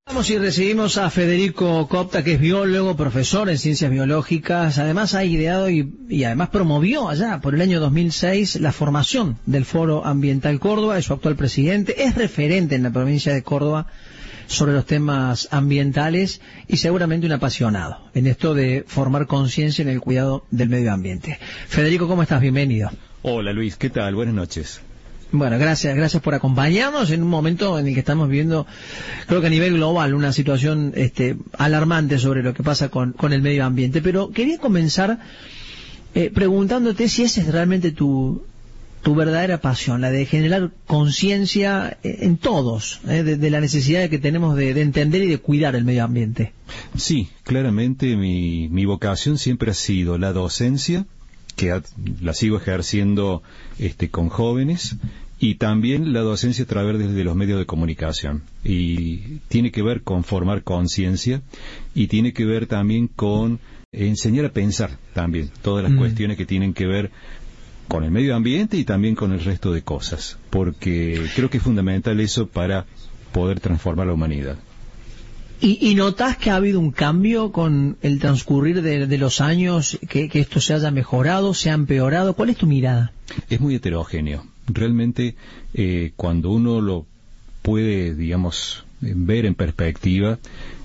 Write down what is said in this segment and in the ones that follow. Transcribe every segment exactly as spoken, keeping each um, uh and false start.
Vamos y recibimos a Federico Copta, que es biólogo, profesor en ciencias biológicas. Además ha ideado y, y además promovió allá por el año dos mil seis la formación del Foro Ambiental Córdoba. Es su actual presidente. Es referente en la provincia de Córdoba sobre los temas ambientales y seguramente un apasionado en esto de formar conciencia en el cuidado del medio ambiente. Federico, ¿cómo estás? Bienvenido. Hola Luis, ¿qué tal? Buenas noches. Bueno, gracias, gracias por acompañarnos en un momento en el que estamos viviendo, creo que a nivel global, una situación este, alarmante sobre lo que pasa con, con el medio ambiente. Pero quería comenzar eh, preguntándote si esa es realmente tu, tu verdadera pasión, la de generar conciencia en todos, eh, de, de la necesidad que tenemos de, de entender y de cuidar el medio ambiente. Sí, claramente mi, mi vocación siempre ha sido la docencia, que ha, la sigo ejerciendo este, con jóvenes, y también la docencia a través de, de los medios de comunicación. Y tiene que ver con formar conciencia y tiene que ver también con enseñar a pensar también todas las mm. cuestiones que tienen que ver con el medio ambiente y también con el resto de cosas, porque creo que es fundamental eso para poder transformar la humanidad. ¿Y, y notas que ha habido un cambio con el transcurrir de, de los años, que, que esto se haya mejorado, se ha empeorado? ¿Cuál es tu mirada? Es muy heterogéneo. Realmente, eh, cuando uno lo puede, digamos, ver en perspectiva,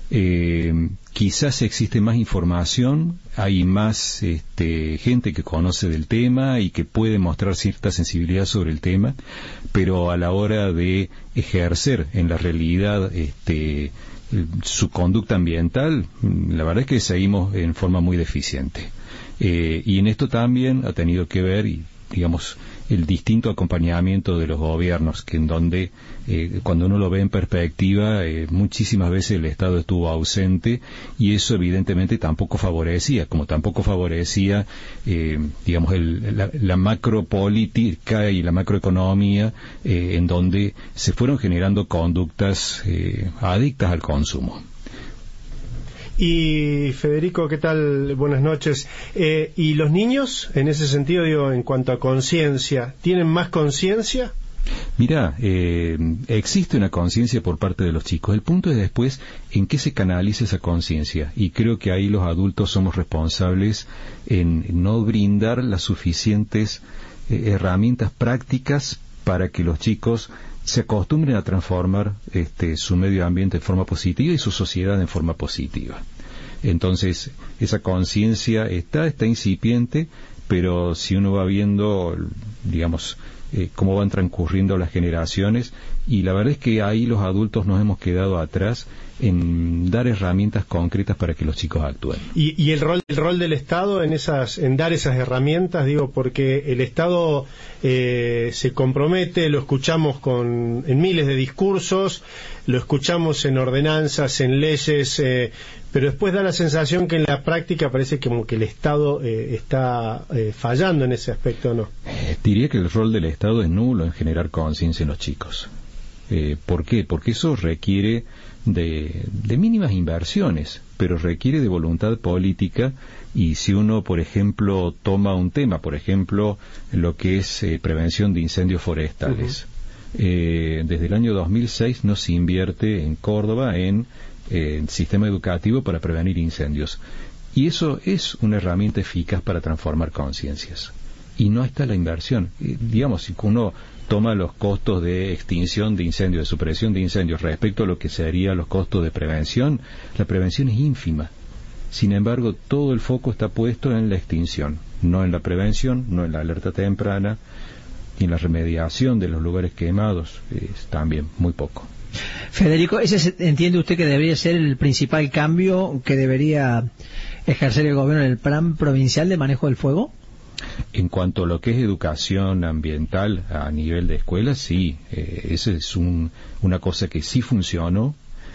eh, quizás existe más información, hay más este, gente que conoce del tema y que puede mostrar cierta sensibilidad sobre el tema, pero a la hora de ejercer en la realidad este su conducta ambiental, la verdad es que seguimos en forma muy deficiente. Eh, y en esto también ha tenido que ver, y, digamos, el distinto acompañamiento de los gobiernos, que en donde, eh, cuando uno lo ve en perspectiva, eh, muchísimas veces el Estado estuvo ausente, y eso evidentemente tampoco favorecía, como tampoco favorecía, eh, digamos, el, la, la macropolítica y la macroeconomía, eh, en donde se fueron generando conductas eh, adictas al consumo. Y Federico, ¿qué tal? Buenas noches. Eh, ¿Y los niños, en ese sentido, digo, en cuanto a conciencia, tienen más conciencia? Mira, eh, existe una conciencia por parte de los chicos. El punto es después en qué se canaliza esa conciencia. Y creo que ahí los adultos somos responsables en no brindar las suficientes eh, herramientas prácticas para que los chicos se acostumbren a transformar este, su medio ambiente en forma positiva y su sociedad en forma positiva. Entonces, esa conciencia está, está incipiente, pero si uno va viendo, digamos, eh, cómo van transcurriendo las generaciones, y la verdad es que ahí los adultos nos hemos quedado atrás en dar herramientas concretas para que los chicos actúen. ¿Y, y el rol el rol del Estado en esas en dar esas herramientas? Digo, porque el Estado eh, se compromete, lo escuchamos con en miles de discursos, lo escuchamos en ordenanzas, en leyes, eh, pero después da la sensación que en la práctica parece como que el Estado eh, está eh, fallando en ese aspecto, ¿no? Eh, diría que el rol del Estado es nulo en generar conciencia en los chicos. Eh, ¿Por qué? Porque eso requiere de, de mínimas inversiones, pero requiere de voluntad política. Y si uno, por ejemplo, toma un tema, por ejemplo, lo que es eh, prevención de incendios forestales, uh-huh. eh, desde el año dos mil seis no se invierte en Córdoba en eh, sistema educativo para prevenir incendios. Y eso es una herramienta eficaz para transformar conciencias. Y no está la inversión. Eh, digamos, si uno toma los costos de extinción de incendios, de supresión de incendios, respecto a lo que serían los costos de prevención, la prevención es ínfima. Sin embargo, todo el foco está puesto en la extinción, no en la prevención, no en la alerta temprana, y en la remediación de los lugares quemados, es también muy poco. Federico, ¿ese entiende usted que debería ser el principal cambio que debería ejercer el gobierno en el plan provincial de manejo del fuego? En cuanto a lo que es educación ambiental a nivel de escuela, sí, eh, esa es un, una cosa que sí funcionó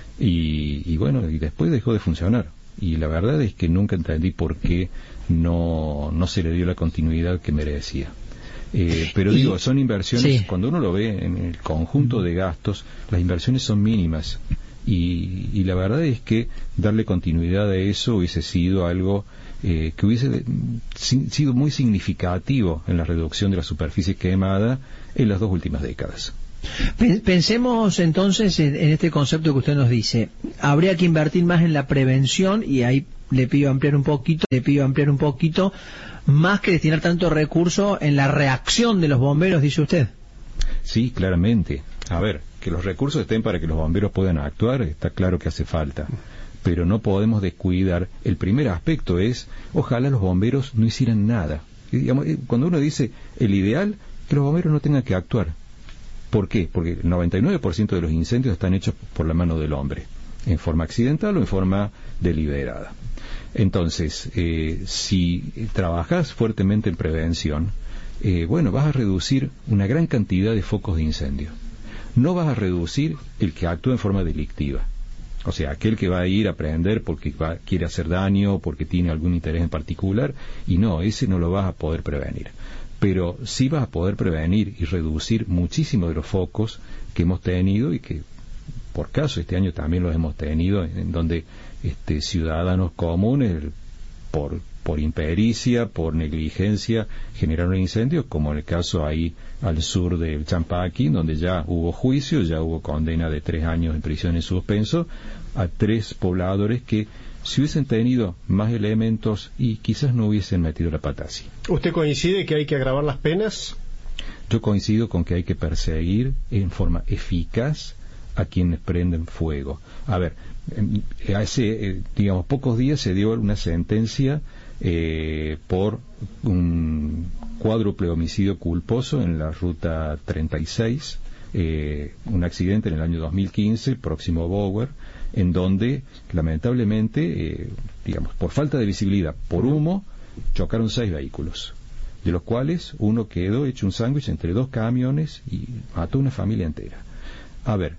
y, y bueno, y después dejó de funcionar. Y la verdad es que nunca entendí por qué no, no se le dio la continuidad que merecía. Eh, pero y, digo, son inversiones, sí. Cuando uno lo ve en el conjunto de gastos, las inversiones son mínimas. Y, y la verdad es que darle continuidad a eso hubiese sido algo eh, que hubiese de, si, sido muy significativo en la reducción de la superficie quemada en las dos últimas décadas. Pensemos entonces en, en este concepto que usted nos dice. Habría que invertir más en la prevención, y ahí le pido ampliar un poquito, le pido ampliar un poquito, más que destinar tanto recurso en la reacción de los bomberos, dice usted. Sí, claramente. A ver, que los recursos estén para que los bomberos puedan actuar, está claro que hace falta. Pero no podemos descuidar. El primer aspecto es, ojalá los bomberos no hicieran nada. Y, digamos, cuando uno dice el ideal, que los bomberos no tengan que actuar. ¿Por qué? Porque el noventa y nueve por ciento de los incendios están hechos por la mano del hombre, en forma accidental o en forma deliberada. Entonces, eh, si trabajas fuertemente en prevención, eh, bueno, vas a reducir una gran cantidad de focos de incendio. No vas a reducir el que actúa en forma delictiva. O sea, aquel que va a ir a prender porque va, quiere hacer daño, porque tiene algún interés en particular, y no, ese no lo vas a poder prevenir. Pero sí vas a poder prevenir y reducir muchísimo de los focos que hemos tenido y que, por caso, este año también los hemos tenido, en donde este, ciudadanos comunes, por, por impericia, por negligencia, generaron incendios, como en el caso ahí al sur del Champaquí, donde ya hubo juicio, ya hubo condena de tres años en prisión en suspenso a tres pobladores que, si hubiesen tenido más elementos, y quizás no hubiesen metido la pata así. ¿Usted coincide que hay que agravar las penas? Yo coincido con que hay que perseguir en forma eficaz a quienes prenden fuego. A ver, hace, digamos, pocos días se dio una sentencia eh, por un cuádruple homicidio culposo en la ruta treinta y seis, eh, un accidente en el año dos mil quince, próximo a Bower, en donde, lamentablemente, eh, digamos, por falta de visibilidad, por humo, chocaron seis vehículos, de los cuales uno quedó hecho un sándwich entre dos camiones y mató una familia entera. A ver,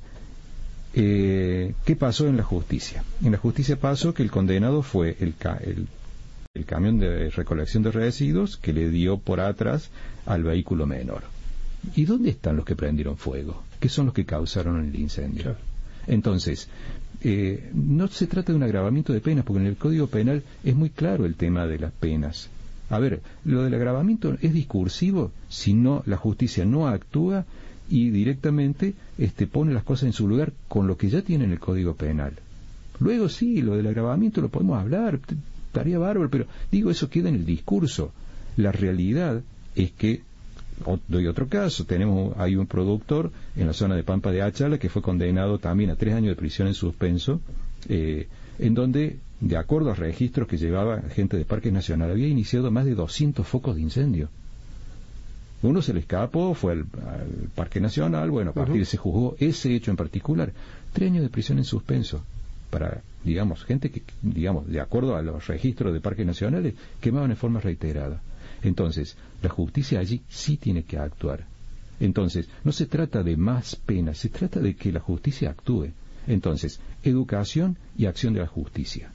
eh, ¿qué pasó en la justicia? En la justicia pasó que el condenado fue el, ca el, el camión de recolección de residuos que le dio por atrás al vehículo menor. ¿Y dónde están los que prendieron fuego? ¿Qué son los que causaron el incendio? Claro. Entonces, eh, no se trata de un agravamiento de penas, porque en el Código Penal es muy claro el tema de las penas. A ver, lo del agravamiento es discursivo si no la justicia no actúa y directamente este, pone las cosas en su lugar con lo que ya tiene en el Código Penal. Luego sí, lo del agravamiento lo podemos hablar, estaría bárbaro, pero digo, eso queda en el discurso. La realidad es que, doy otro caso, tenemos hay un productor en la zona de Pampa de Achala que fue condenado también a tres años de prisión en suspenso, eh, en donde, de acuerdo a registros que llevaba gente de Parques Nacional, había iniciado más de doscientos focos de incendio. Uno se le escapó, fue al, al Parque Nacional, bueno, a partir de uh-huh. se juzgó ese hecho en particular, tres años de prisión en suspenso para, digamos, gente que, digamos, de acuerdo a los registros de Parques Nacionales, quemaban en forma reiterada. Entonces, la justicia allí sí tiene que actuar. Entonces, no se trata de más penas, se trata de que la justicia actúe. Entonces, educación y acción de la justicia.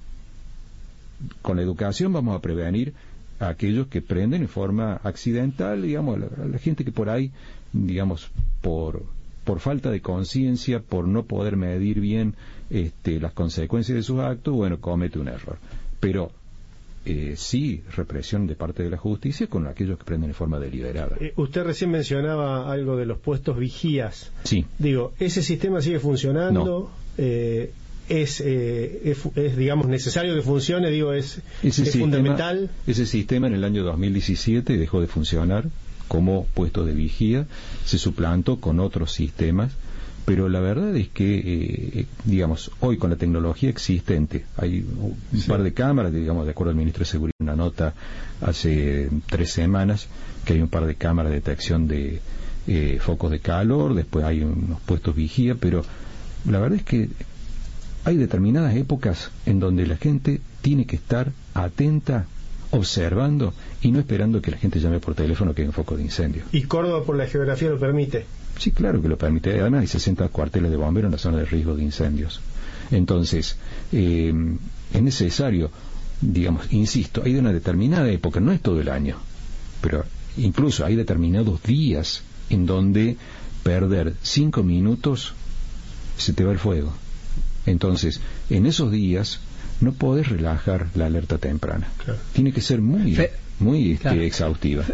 Con la educación vamos a prevenir a aquellos que prenden en forma accidental, digamos, a la, a la gente que por ahí, digamos, por, por falta de conciencia, por no poder medir bien este, las consecuencias de sus actos, bueno, comete un error. Pero Eh, sí, represión de parte de la justicia con aquellos que prenden de forma deliberada. Eh, usted recién mencionaba algo de los puestos vigías. Sí. Digo, ¿ese sistema sigue funcionando? No. Eh, es, eh, es, es, digamos, necesario que funcione? Digo, ¿es, ese es sistema, fundamental? Ese sistema en el año dos mil diecisiete dejó de funcionar como puesto de vigía, se suplantó con otros sistemas. Pero la verdad es que, eh, digamos, hoy con la tecnología existente, hay un sí. par de cámaras, digamos, de acuerdo al ministro de Seguridad, una nota hace tres semanas, que hay un par de cámaras de detección de eh, focos de calor, después hay unos puestos vigía, pero la verdad es que hay determinadas épocas en donde la gente tiene que estar atenta, observando y no esperando que la gente llame por teléfono que hay un foco de incendio. ¿Y Córdoba por la geografía lo permite? Sí, claro que lo permite. Además hay sesenta cuarteles de bomberos en la zona de riesgo de incendios. Entonces, eh, es necesario, digamos, insisto, hay de una determinada época, no es todo el año, pero incluso hay determinados días en donde perder cinco minutos se te va el fuego. Entonces, en esos días no podés relajar la alerta temprana. Claro. Tiene que ser muy, Fe muy este, claro. exhaustiva.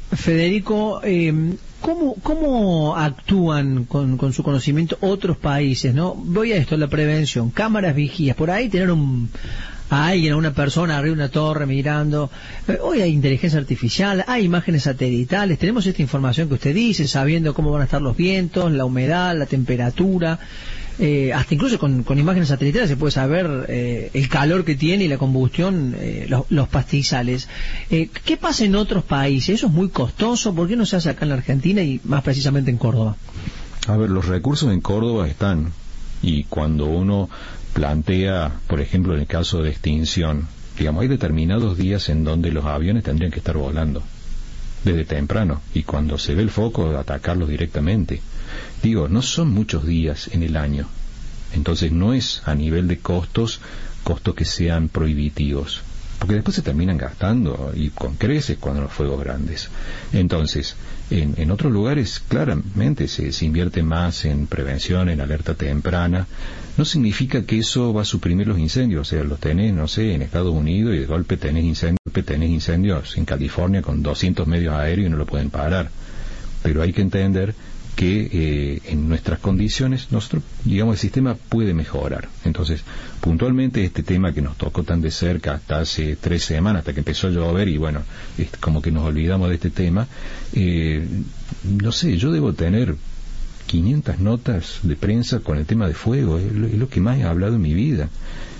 Federico, eh, ¿cómo, ¿cómo actúan con, con su conocimiento otros países? ¿No? Voy a esto, la prevención, cámaras vigías, por ahí tener un, a alguien, a una persona arriba de una torre mirando. Eh, hoy hay inteligencia artificial, hay imágenes satelitales, tenemos esta información que usted dice, sabiendo cómo van a estar los vientos, la humedad, la temperatura. Eh, hasta incluso con, con imágenes satelitales se puede saber eh, el calor que tiene y la combustión, eh, los, los pastizales. Eh, ¿Qué pasa en otros países? ¿Eso es muy costoso? ¿Por qué no se hace acá en la Argentina y más precisamente en Córdoba? A ver, los recursos en Córdoba están, y cuando uno plantea, por ejemplo, en el caso de extinción, digamos, hay determinados días en donde los aviones tendrían que estar volando desde temprano, y cuando se ve el foco, atacarlos directamente. Digo, no son muchos días en el año, entonces no es a nivel de costos, costos que sean prohibitivos, porque después se terminan gastando y con creces cuando los fuegos grandes. Entonces, en, en otros lugares claramente se, se invierte más en prevención, en alerta temprana. No significa que eso va a suprimir los incendios, o sea, los tenés, no sé, en Estados Unidos y de golpe tenés incendios, tenés incendios en California con doscientos medios aéreos y no lo pueden parar. Pero hay que entender que eh, en nuestras condiciones nosotros, digamos, el sistema puede mejorar. Entonces, puntualmente este tema que nos tocó tan de cerca hasta hace tres semanas, hasta que empezó a llover y bueno, es como que nos olvidamos de este tema, eh, no sé, yo debo tener quinientas notas de prensa con el tema de fuego, es lo, es lo que más he hablado en mi vida.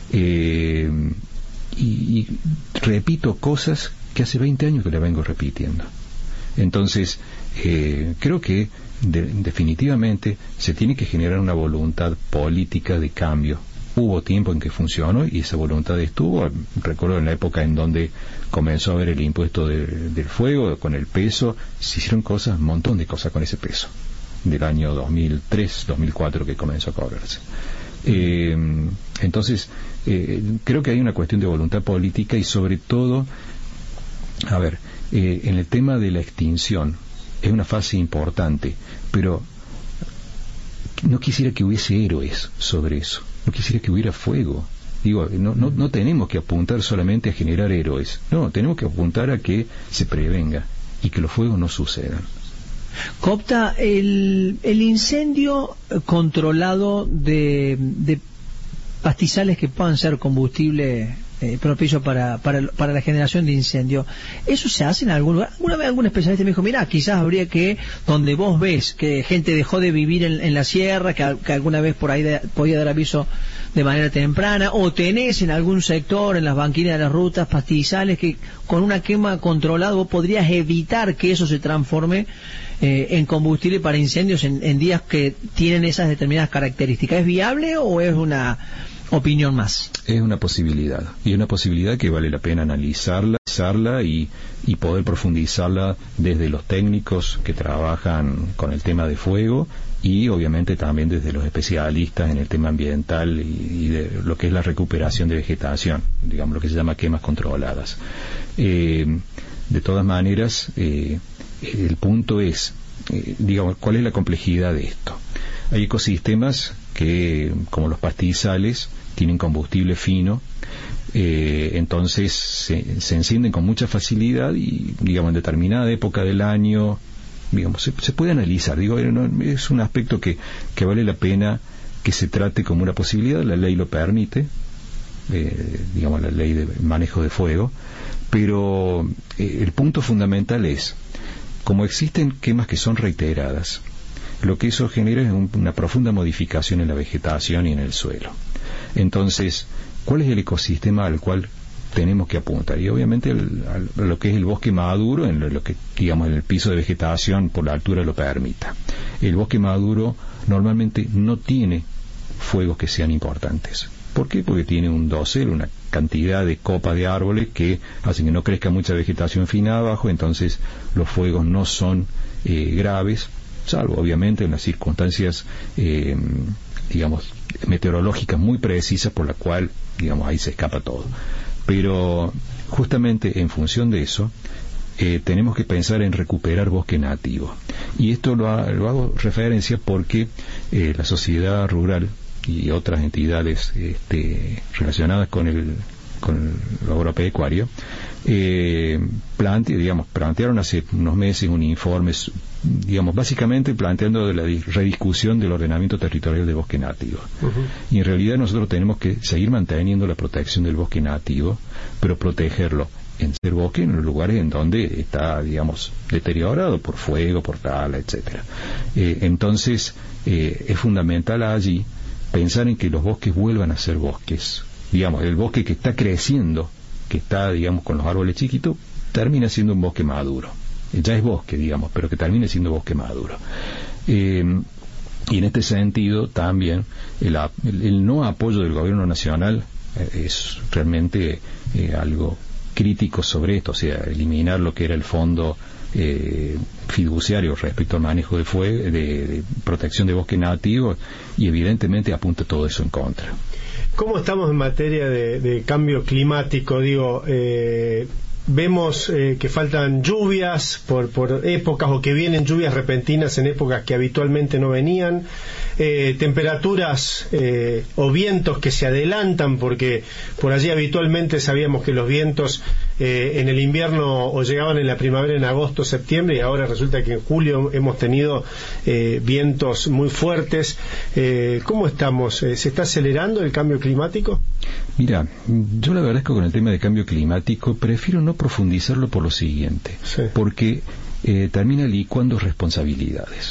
Eh, y, y repito cosas que hace veinte años que le vengo repitiendo. Entonces, eh, creo que de, definitivamente se tiene que generar una voluntad política de cambio. Hubo tiempo en que funcionó y esa voluntad estuvo. Recuerdo en la época en donde comenzó a haber el impuesto de, del fuego, con el peso, se hicieron cosas, un montón de cosas con ese peso, del año dos mil tres, dos mil cuatro que comenzó a cobrarse. Eh, entonces, eh, creo que hay una cuestión de voluntad política y sobre todo, a ver, eh, en el tema de la extinción, es una fase importante, pero no quisiera que hubiese héroes sobre eso, no quisiera que hubiera fuego. Digo, no, no, no tenemos que apuntar solamente a generar héroes, no, tenemos que apuntar a que se prevenga y que los fuegos no sucedan. Copta, el, el incendio controlado de, de pastizales que puedan ser combustible eh, propicio para, para, para la generación de incendio, ¿eso se hace en algún lugar? Alguna vez algún especialista me dijo, mira, quizás habría que, donde vos ves que gente dejó de vivir en, en la sierra, que, que alguna vez por ahí de, podía dar aviso de manera temprana, o tenés en algún sector, en las banquinas de las rutas, pastizales que con una quema controlada vos podrías evitar que eso se transforme eh, en combustible para incendios en, en días que tienen esas determinadas características. ¿Es viable o es una opinión más? Es una posibilidad, y una posibilidad que vale la pena analizarla, analizarla y, y poder profundizarla desde los técnicos que trabajan con el tema de fuego y obviamente también desde los especialistas en el tema ambiental y, y de lo que es la recuperación de vegetación, digamos lo que se llama quemas controladas. Eh, de todas maneras, eh, el punto es, eh, digamos, ¿cuál es la complejidad de esto? Hay ecosistemas que, como los pastizales, tienen combustible fino, eh, entonces se, se encienden con mucha facilidad y, digamos, en determinada época del año, digamos, se, se puede analizar. Digo, no, es un aspecto que, que vale la pena que se trate como una posibilidad. La ley lo permite, eh, digamos, la ley de manejo de fuego, pero eh, el punto fundamental es, como existen quemas que son reiteradas, lo que eso genera es un, una profunda modificación en la vegetación y en el suelo. Entonces, ¿cuál es el ecosistema al cual tenemos que apuntar? Y obviamente el, a lo que es el bosque maduro, en lo, lo que, digamos, en el piso de vegetación por la altura lo permita. El bosque maduro normalmente no tiene fuegos que sean importantes. ¿Por qué? Porque tiene un dosel, una cantidad de copas de árboles que hacen que no crezca mucha vegetación fina abajo, entonces los fuegos no son eh, graves, salvo obviamente en las circunstancias, eh, digamos, meteorológicas muy precisas por la cual, digamos, ahí se escapa todo. Pero justamente en función de eso, eh, tenemos que pensar en recuperar bosque nativo. Y esto lo, ha, lo hago referencia porque eh, la sociedad rural y otras entidades este, relacionadas con el con el agropecuario, eh, plante, digamos, plantearon hace unos meses un informe, digamos, básicamente planteando de la rediscusión del ordenamiento territorial del bosque nativo. Uh-huh. Y en realidad nosotros tenemos que seguir manteniendo la protección del bosque nativo, pero protegerlo en ser bosque en los lugares en donde está, digamos, deteriorado por fuego, por tala, etcétera. Eh, entonces, eh, es fundamental allí pensar en que los bosques vuelvan a ser bosques. Digamos, el bosque que está creciendo, que está, digamos, con los árboles chiquitos, termina siendo un bosque maduro. Ya es bosque, digamos, pero que termine siendo bosque maduro. Eh, y en este sentido, también, el, el, el no apoyo del gobierno nacional eh, es realmente eh, algo crítico sobre esto, o sea, eliminar lo que era el fondo eh, fiduciario respecto al manejo de fuego, de, de protección de bosque nativo, y evidentemente apunta todo eso en contra. ¿Cómo estamos en materia de, de cambio climático? Digo, eh, vemos eh, que faltan lluvias por, por épocas, o que vienen lluvias repentinas en épocas que habitualmente no venían, eh, temperaturas eh, o vientos que se adelantan, porque por allí habitualmente sabíamos que los vientos eh, en el invierno o llegaban en la primavera en agosto, septiembre, y ahora resulta que en julio hemos tenido eh, vientos muy fuertes. Eh, ¿Cómo estamos? Eh, ¿Se está acelerando el cambio climático? Mira, yo la verdad es que con el tema de cambio climático prefiero no profundizarlo por lo siguiente, sí. porque eh, termina licuando responsabilidades.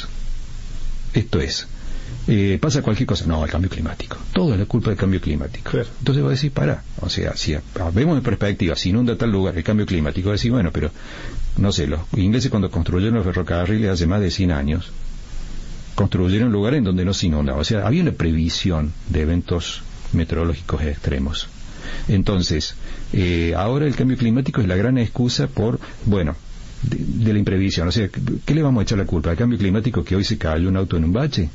Esto es, eh, pasa cualquier cosa, no, el cambio climático, todo es la culpa del cambio climático. Claro. Entonces va a decir, para, o sea, si vemos en perspectiva, si inunda tal lugar el cambio climático, va a decir, bueno, pero, no sé, los ingleses cuando construyeron los ferrocarriles hace más de cien años, construyeron lugares en donde no se inundaba, o sea, había una previsión de eventos meteorológicos extremos. Entonces, eh, ahora el cambio climático es la gran excusa por, bueno, de, de la imprevisión. O sea, ¿qué le vamos a echar la culpa? ¿Al cambio climático que hoy se cayó un auto en un bache?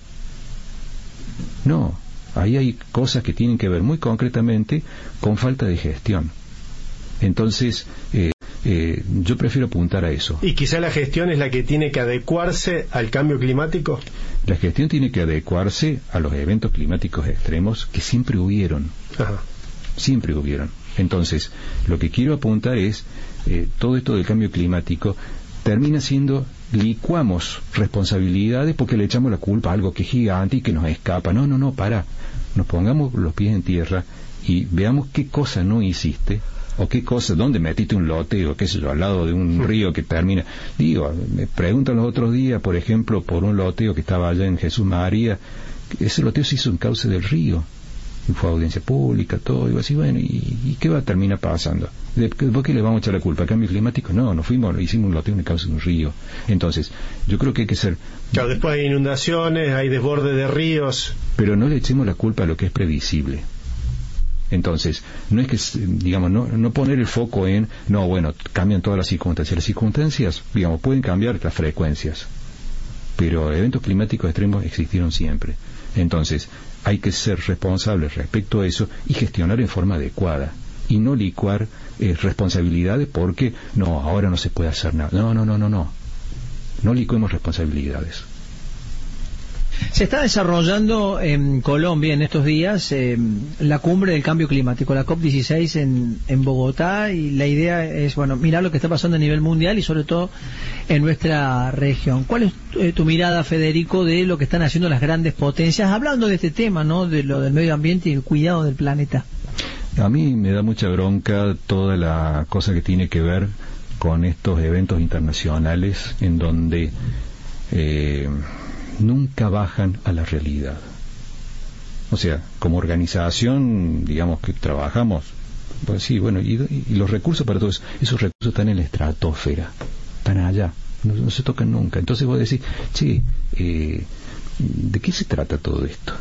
No, ahí hay cosas que tienen que ver muy concretamente con falta de gestión. Entonces, eh, eh, yo prefiero apuntar a eso. ¿Y quizá la gestión es la que tiene que adecuarse al cambio climático? La gestión tiene que adecuarse a los eventos climáticos extremos que siempre hubieron. Ajá. Siempre hubieron. Entonces, lo que quiero apuntar es, eh, todo esto del cambio climático termina siendo, licuamos responsabilidades porque le echamos la culpa a algo que es gigante y que nos escapa. No, no, no, para. Nos pongamos los pies en tierra y veamos qué cosa no hiciste, o qué cosa, dónde metiste un lote, o qué sé yo, al lado de un río que termina. Digo, me preguntan los otros días, por ejemplo, por un loteo que estaba allá en Jesús María. Ese loteo se hizo en cauce del río, y fue a audiencia pública, todo, y así, bueno, ¿y, y qué va a terminar pasando? ¿Por qué le vamos a echar la culpa? ¿Al cambio climático? No, nos fuimos, hicimos un loteo en cauce de un río. Entonces, yo creo que hay que ser... Claro, después hay inundaciones, hay desborde de ríos. Pero no le echemos la culpa a lo que es previsible. Entonces, no es que, digamos, no, no poner el foco en, no, bueno, cambian todas las circunstancias. Las circunstancias, digamos, pueden cambiar las frecuencias, pero eventos climáticos extremos existieron siempre. Entonces, hay que ser responsables respecto a eso y gestionar en forma adecuada, y no licuar eh, responsabilidades porque, no, ahora no se puede hacer nada. No, no, no, no, no. No licuemos responsabilidades. Se está desarrollando en Colombia en estos días eh, la cumbre del cambio climático, la COP dieciséis en, en Bogotá, y la idea es, bueno, mirar lo que está pasando a nivel mundial y sobre todo en nuestra región. ¿Cuál es tu, eh, tu mirada, Federico, de lo que están haciendo las grandes potencias, hablando de este tema, ¿no?, de lo del medio ambiente y el cuidado del planeta? A mí me da mucha bronca toda la cosa que tiene que ver con estos eventos internacionales en donde eh, nunca bajan a la realidad. O sea, como organización, digamos que trabajamos, pues sí, bueno, y, y los recursos para todos, esos recursos están en la estratosfera, están allá, no, no se tocan nunca. Entonces vos decís, che, eh, ¿de qué se trata todo esto?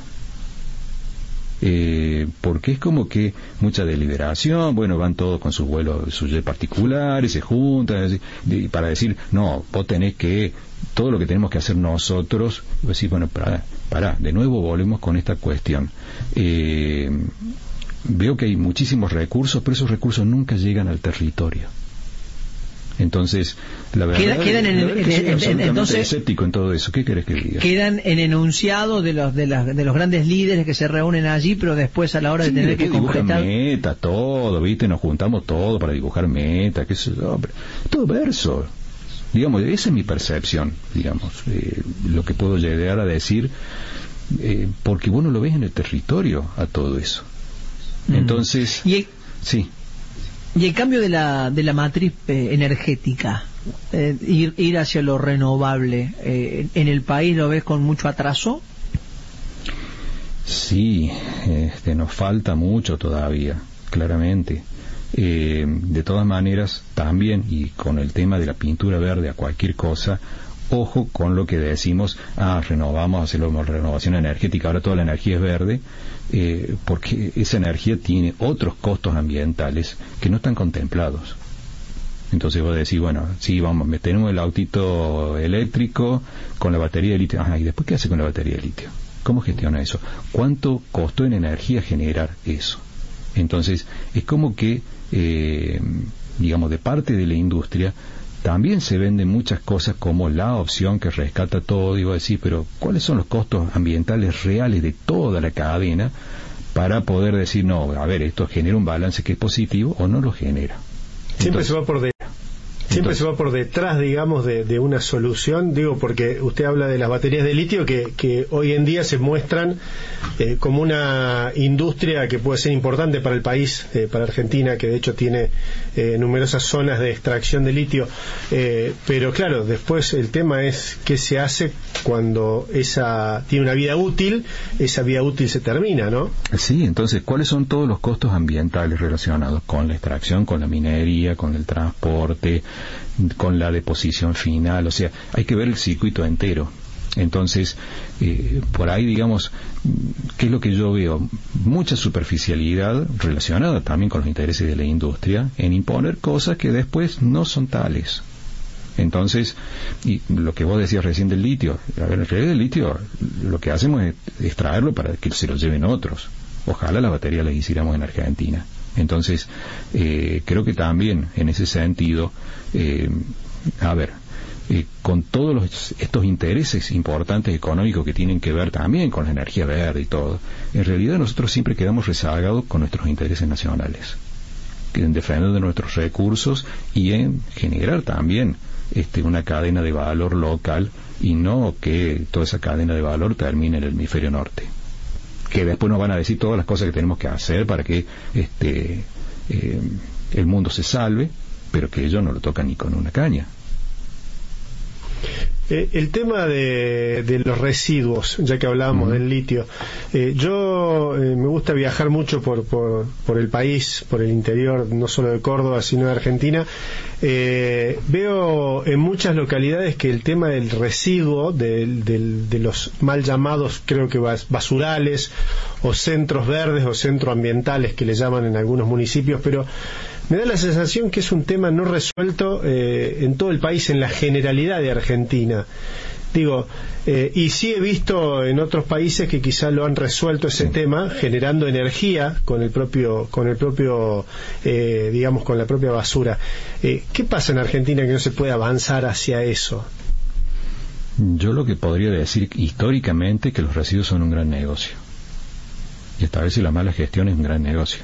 Eh, porque es como que mucha deliberación, bueno, van todos con sus vuelos, sus jets particulares, se juntan, así, y para decir, no, vos tenés que, todo lo que tenemos que hacer nosotros, y vos decís, bueno, para, para, de nuevo volvemos con esta cuestión. Eh, veo que hay muchísimos recursos, pero esos recursos nunca llegan al territorio. Entonces, la verdad, Queda, quedan en, la verdad en, es que soy en, en, absolutamente entonces escéptico en todo eso. ¿Qué querés que diga? Quedan en enunciado de los de, las, de los grandes líderes que se reúnen allí, pero después a la hora de Sí, tener que completar meta, todo, ¿viste? Nos juntamos todo para dibujar meta, qué sé yo, todo verso. Digamos, esa es mi percepción, digamos, eh, lo que puedo llegar a decir, eh, porque vos no lo ves en el territorio a todo eso. Entonces, y el, sí. Y el cambio de la de la matriz eh, energética, eh, ir ir hacia lo renovable, eh, ¿en el país lo ves con mucho atraso? Sí, este, nos falta mucho todavía, claramente. Eh, de todas maneras, también, y con el tema de la pintura verde a cualquier cosa, ojo con lo que decimos, ah, renovamos, hacemos renovación energética, ahora toda la energía es verde, eh, porque esa energía tiene otros costos ambientales que no están contemplados. Entonces vos decís, bueno, sí, vamos, tenemos el autito eléctrico con la batería de litio, ajá, ¿y después qué hace con la batería de litio? ¿Cómo gestiona eso? ¿Cuánto costó en energía generar eso? Entonces, es como que, eh, digamos, de parte de la industria, también se venden muchas cosas como la opción que rescata todo, y vos decís, pero ¿cuáles son los costos ambientales reales de toda la cadena para poder decir, no, a ver, esto genera un balance que es positivo o no lo genera? Siempre Entonces, se va por de Siempre Entonces, se va por detrás, digamos, de, de una solución, digo, porque usted habla de las baterías de litio que, que hoy en día se muestran eh, como una industria que puede ser importante para el país, eh, para Argentina, que de hecho tiene eh, numerosas zonas de extracción de litio, eh, pero claro, después el tema es qué se hace cuando esa tiene una vida útil, esa vida útil se termina, ¿no? Sí, entonces, ¿cuáles son todos los costos ambientales relacionados con la extracción, con la minería, con el transporte, con la deposición final? O sea, hay que ver el circuito entero. Entonces, eh, por ahí, digamos, ¿qué es lo que yo veo? Mucha superficialidad relacionada también con los intereses de la industria en imponer cosas que después no son tales. Entonces, y lo que vos decías recién del litio, a ver, en realidad el litio lo que hacemos es extraerlo para que se lo lleven otros. Ojalá las baterías las hiciéramos en Argentina. Entonces, eh, creo que también en ese sentido, eh, a ver, eh, con todos los, estos intereses importantes económicos que tienen que ver también con la energía verde y todo, en realidad nosotros siempre quedamos rezagados con nuestros intereses nacionales, en defender de nuestros recursos y en generar también este, una cadena de valor local, y no que toda esa cadena de valor termine en el hemisferio norte, que después nos van a decir todas las cosas que tenemos que hacer para que este eh, el mundo se salve, pero que ellos no lo tocan ni con una caña. Eh, el tema de, de los residuos, ya que hablábamos uh-huh. del litio, eh, yo eh, me gusta viajar mucho por, por, por el país, por el interior, no solo de Córdoba, sino de Argentina. Eh, veo en muchas localidades que el tema del residuo, de, de, de los mal llamados, creo que basurales, o centros verdes o centros ambientales que le llaman en algunos municipios, pero me da la sensación que es un tema no resuelto eh, en todo el país, en la generalidad de Argentina. Digo, eh, y sí he visto en otros países que quizá lo han resuelto ese tema, generando energía con el propio, con el propio, eh, digamos, con la propia basura. Eh, ¿Qué pasa en Argentina que no se puede avanzar hacia eso? Yo lo que podría decir históricamente que los residuos son un gran negocio. Y esta vez la mala gestión es un gran negocio.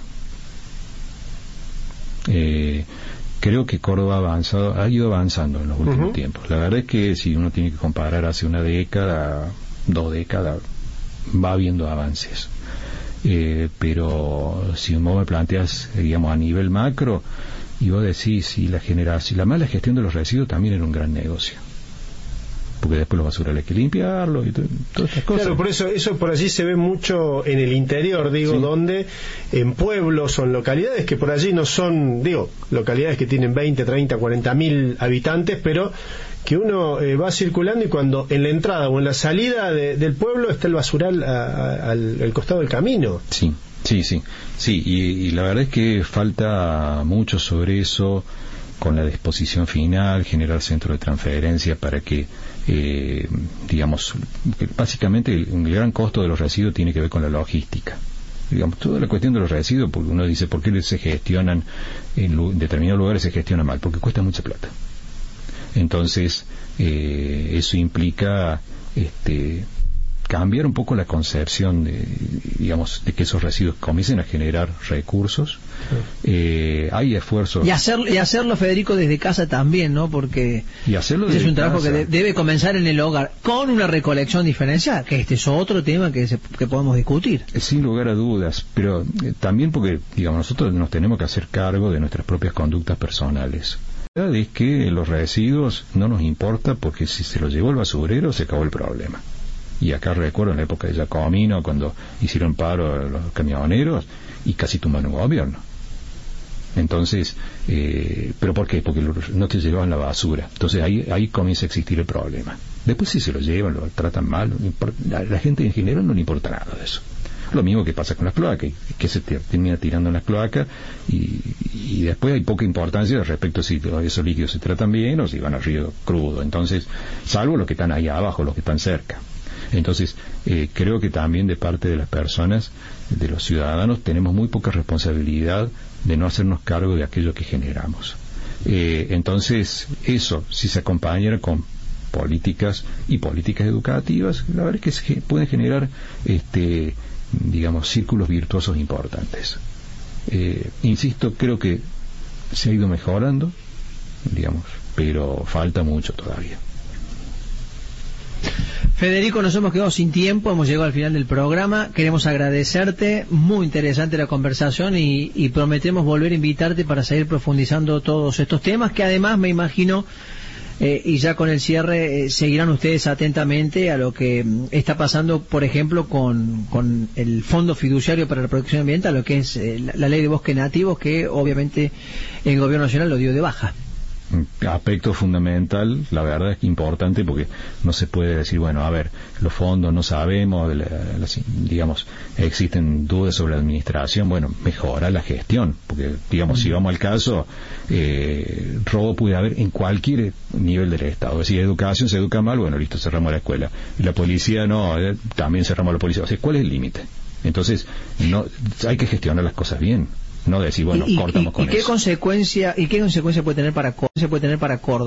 Eh, creo que Córdoba ha avanzado, ha ido avanzando en los últimos uh-huh. tiempos. La verdad es que si uno tiene que comparar hace una década, dos décadas, va habiendo avances. Eh, pero si vos me planteas, digamos, a nivel macro, y vos decís, si la generación, la mala gestión de los residuos también era un gran negocio, porque después los basurales hay que limpiarlos y todas estas cosas. Claro, por eso eso por allí se ve mucho en el interior, digo, sí. donde en pueblos o en localidades que por allí no son, digo, localidades que tienen veinte, treinta, cuarenta mil habitantes, pero que uno eh, va circulando y cuando en la entrada o en la salida de, del pueblo está el basural a, a, al, al costado del camino. Sí, sí, sí, sí, y, y la verdad es que falta mucho sobre eso, con la disposición final, generar centros de transferencia para que, eh, digamos, básicamente el, el gran costo de los residuos tiene que ver con la logística. digamos, toda la cuestión de los residuos, porque uno dice, ¿por qué se gestionan en determinados lugares se gestiona mal? Porque cuesta mucha plata. Entonces, eh, eso implica este, cambiar un poco la concepción de, digamos, de que esos residuos comiencen a generar recursos. Sí. Eh, hay esfuerzos. Y hacerlo, y hacerlo, Federico, desde casa también, ¿no? Porque y hacerlo ese desde es un trabajo casa. que de, debe comenzar en el hogar, con una recolección diferenciada, que este es otro tema que, se, que podemos discutir. Sin lugar a dudas, pero eh, también porque, digamos, nosotros nos tenemos que hacer cargo de nuestras propias conductas personales. La verdad es que los residuos no nos importa, porque si se los llevó el basurero se acabó el problema. Y acá recuerdo en la época de Giacomino, cuando hicieron paro los camioneros y casi tumbaron un gobierno. Entonces, eh, ¿pero por qué? Porque no te llevaban la basura. Entonces ahí ahí comienza a existir el problema. Después si se lo llevan, lo tratan mal, la, la gente en general no le importa nada de eso. Lo mismo que pasa con las cloacas, que se termina tirando en las cloacas y, y después hay poca importancia respecto a si esos líquidos se tratan bien o si van al río crudo. Entonces, salvo los que están ahí abajo, los que están cerca. Entonces, eh, creo que también de parte de las personas, de los ciudadanos, tenemos muy poca responsabilidad de no hacernos cargo de aquello que generamos. Eh, entonces, eso, si se acompañara con políticas y políticas educativas, la verdad es que pueden generar, este, digamos, círculos virtuosos importantes. Eh, insisto, creo que se ha ido mejorando, digamos, pero falta mucho todavía. Federico, nos hemos quedado sin tiempo, hemos llegado al final del programa. Queremos agradecerte, muy interesante la conversación y, y prometemos volver a invitarte para seguir profundizando todos estos temas que además me imagino, eh, y ya con el cierre, eh, seguirán ustedes atentamente a lo que está pasando, por ejemplo, con, con el Fondo Fiduciario para la Protección Ambiental, lo que es eh, la, la Ley de Bosques Nativos, que obviamente el Gobierno Nacional lo dio de baja. Aspecto fundamental, la verdad es que importante, porque no se puede decir, bueno, a ver, los fondos no sabemos, la, la, digamos, existen dudas sobre la administración. Bueno, mejora la gestión, porque, digamos, si vamos al caso, eh, robo puede haber en cualquier nivel del Estado. Si educación se educa mal, bueno, listo, cerramos la escuela. Y la policía no, eh, también cerramos la policía. O sea, ¿cuál es el límite? Entonces, no, hay que gestionar las cosas bien. No decir, bueno, ¿Y, cortamos y, con y qué eso. Consecuencia, ¿Y qué consecuencia puede tener para, se puede tener para Córdoba?